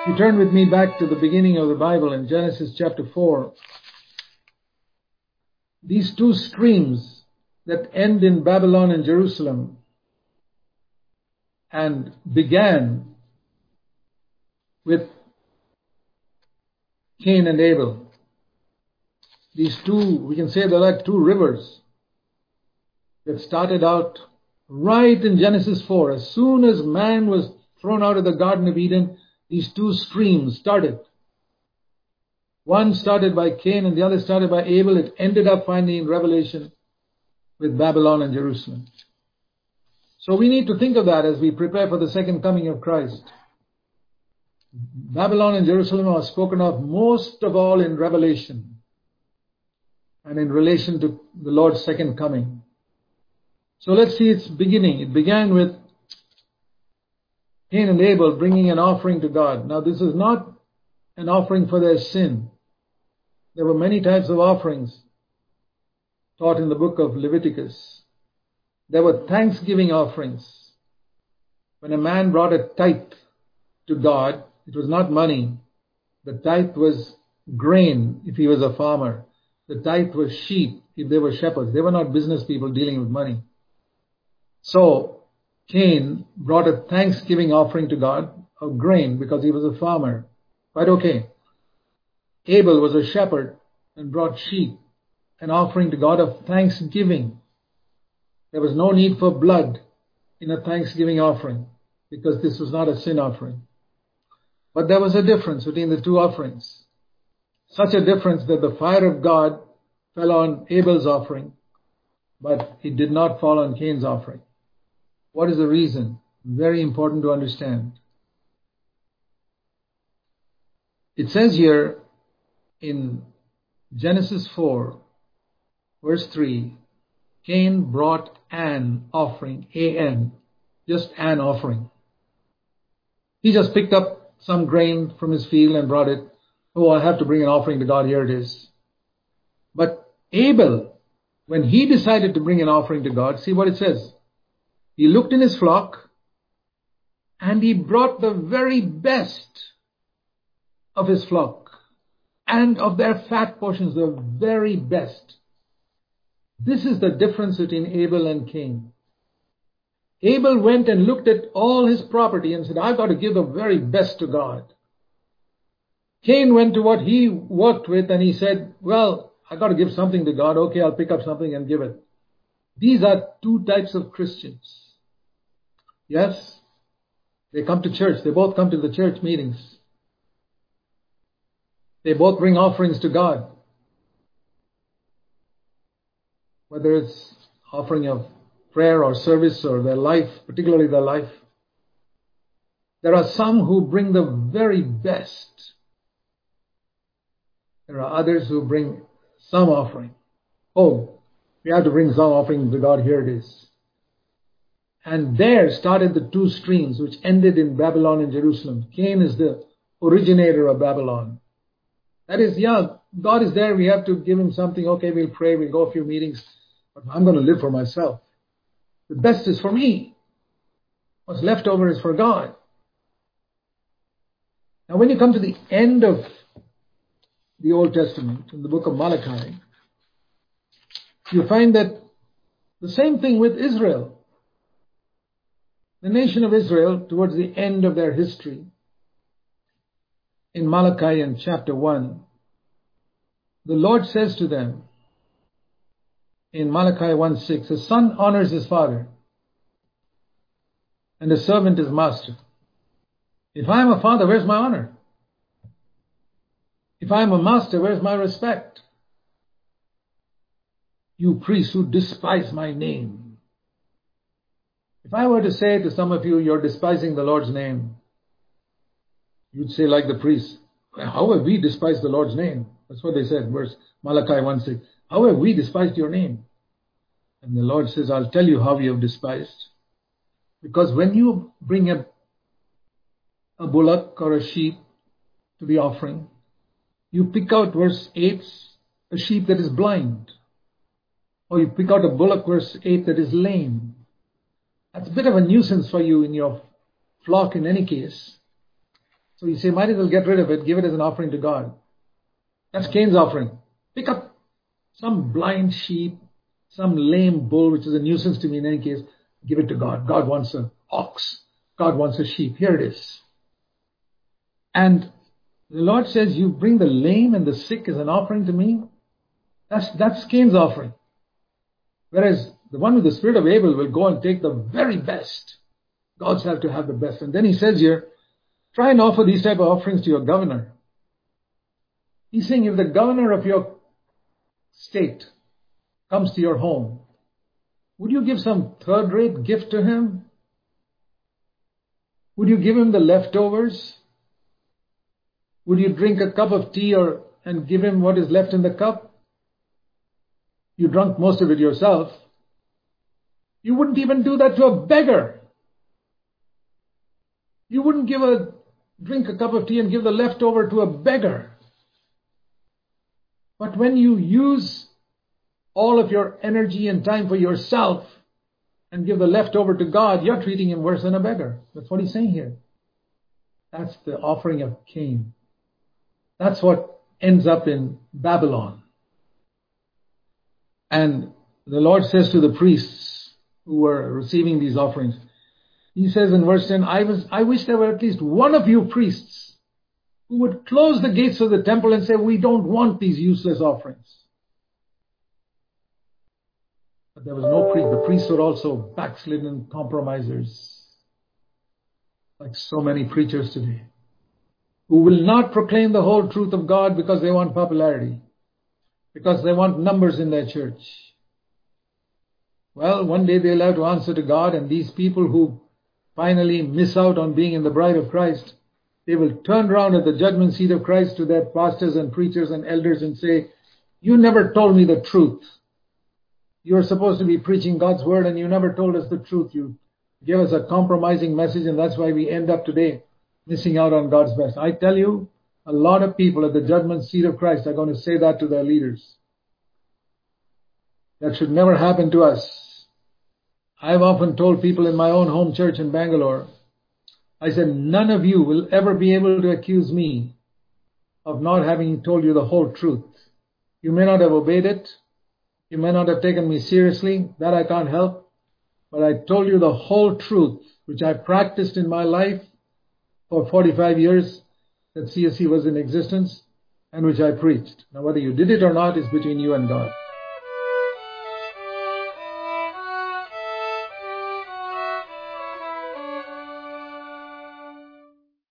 You turn with me back to the beginning of the Bible in Genesis chapter 4. These two streams that end in Babylon and Jerusalem and began with Cain and Abel. These two, we can say they're like two rivers that started out right in Genesis 4. As soon as man was thrown out of the Garden of Eden, these two streams started. One started by Cain and the other started by Abel. It ended up finally in Revelation with Babylon and Jerusalem. So we need to think of that as we prepare for the second coming of Christ. Babylon and Jerusalem are spoken of most of all in Revelation and in relation to the Lord's second coming. So let's see its beginning. It began with Cain and Abel bringing an offering to God. Now this is not an offering for their sin. There were many types of offerings taught in the book of Leviticus. There were thanksgiving offerings. When a man brought a tithe to God, it was not money. The tithe was grain if he was a farmer. The tithe was sheep if they were shepherds. They were not business people dealing with money. So Cain brought a thanksgiving offering to God of grain because he was a farmer. Quite okay. Abel was a shepherd and brought sheep, an offering to God of thanksgiving. There was no need for blood in a thanksgiving offering because this was not a sin offering. But there was a difference between the two offerings. Such a difference that the fire of God fell on Abel's offering, but it did not fall on Cain's offering. What is the reason? Very important to understand. It says here in Genesis 4, verse 3, Cain brought an offering, A-N, just an offering. He just picked up some grain from his field and brought it. Oh, I have to bring an offering to God, here it is. But Abel, when he decided to bring an offering to God, see what it says. He looked in his flock and he brought the very best of his flock and of their fat portions, the very best. This is the difference between Abel and Cain. Abel went and looked at all his property and said, I've got to give the very best to God. Cain went to what he worked with and he said, well, I've got to give something to God. Okay, I'll pick up something and give it. These are two types of Christians. Yes, they come to church. They both come to the church meetings. They both bring offerings to God. Whether it's offering of prayer or service or their life, particularly their life. There are some who bring the very best. There are others who bring some offering. Oh, we have to bring some offering to God, here it is. And there started the two streams which ended in Babylon and Jerusalem. Cain is the originator of Babylon. That is, yeah, God is there, we have to give him something. Okay, we'll pray, we'll go a few meetings. But I'm going to live for myself. The best is for me. What's left over is for God. Now when you come to the end of the Old Testament, in the book of Malachi, you find that the same thing with Israel. The nation of Israel, towards the end of their history, in Malachi in chapter 1, the Lord says to them, in Malachi 1:6, a son honors his father, and a servant his master. If I am a father, where's my honor? If I am a master, where's my respect? You priests who despise my name. If I were to say to some of you, you're despising the Lord's name, you'd say like the priests, how have we despised the Lord's name? That's what they said, verse Malachi 1:6. How have we despised your name? And the Lord says, I'll tell you how you have despised. Because when you bring a bullock or a sheep to the offering, you pick out, verse 8, a sheep that is blind. Or you pick out a bullock, verse 8, that is lame. That's a bit of a nuisance for you in your flock in any case. So you say, might as well get rid of it, give it as an offering to God. That's Cain's offering. Pick up some blind sheep, some lame bull, which is a nuisance to me in any case, give it to God. God wants an ox. God wants a sheep. Here it is. And the Lord says, you bring the lame and the sick as an offering to me. That's Cain's offering. Whereas the one with the spirit of Abel will go and take the very best. God's have to have the best. And then he says here, try and offer these type of offerings to your governor. He's saying if the governor of your state comes to your home, would you give some third-rate gift to him? Would you give him the leftovers? Would you drink a cup of tea and give him what is left in the cup? You drunk most of it yourself. You wouldn't even do that to a beggar. You wouldn't drink a cup of tea and give the leftover to a beggar. But when you use all of your energy and time for yourself and give the leftover to God, you're treating him worse than a beggar. That's what he's saying here. That's the offering of Cain. That's what ends up in Babylon. And the Lord says to the priests who were receiving these offerings, he says in verse 10, I wish there were at least one of you priests who would close the gates of the temple and say, we don't want these useless offerings. But there was no priest. The priests were also backslidden compromisers, like so many preachers today, who will not proclaim the whole truth of God because they want popularity, because they want numbers in their church. Well, one day they'll have to answer to God, and these people who finally miss out on being in the bride of Christ, they will turn around at the judgment seat of Christ to their pastors and preachers and elders and say, you never told me the truth. You're supposed to be preaching God's word and you never told us the truth. You gave us a compromising message, and that's why we end up today missing out on God's best. I tell you, a lot of people at the judgment seat of Christ are going to say that to their leaders. That should never happen to us. I've often told people in my own home church in Bangalore, I said, none of you will ever be able to accuse me of not having told you the whole truth. You may not have obeyed it. You may not have taken me seriously. That I can't help. But I told you the whole truth, which I practiced in my life for 45 years that CSC was in existence, and which I preached. Now, whether you did it or not is between you and God.